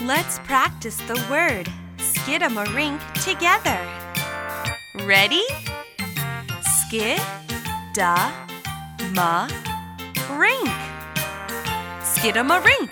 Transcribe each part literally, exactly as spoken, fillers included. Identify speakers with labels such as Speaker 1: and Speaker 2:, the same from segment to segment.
Speaker 1: Let's practice the word skidamarink together. Ready? Skid-a-ma-rink. Skidamarink.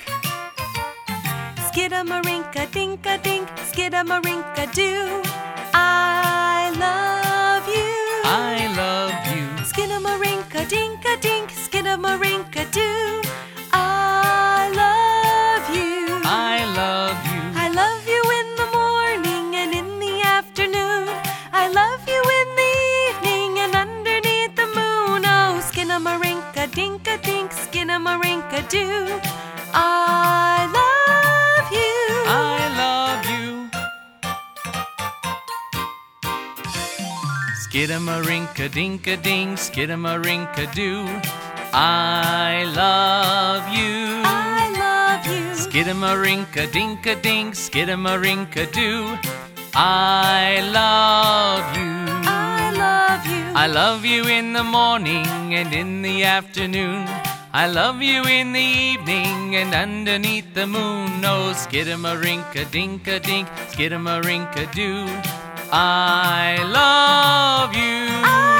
Speaker 1: Skidamarink-a-dink-a-dink, skidamarink-a-doo. I love you.
Speaker 2: I love you.
Speaker 1: Skidamarink-a-dink-a-dink, skidamarink-a-doo. I love you.
Speaker 2: I love you.
Speaker 1: I love you in the morning and in the afternoon. I love you in the evening and underneath the moon. Oh, skidamarink-a-dink-a-dink, skidamarink-a-doo. I love you.
Speaker 2: I love you. Skidamarink-a-dink-a-ding, skidamarink-a-doo. I love you.
Speaker 1: I love you.
Speaker 2: Skidamarink-a-dink-a-ding, skidamarink-a-doo. I love you.
Speaker 1: I love you.
Speaker 2: I love you in the morning and in the afternoon. I love you in the evening and underneath the moon. Oh, skidamarink-a-dink-a-dink, skidamarink-a-doo. I love you.
Speaker 1: I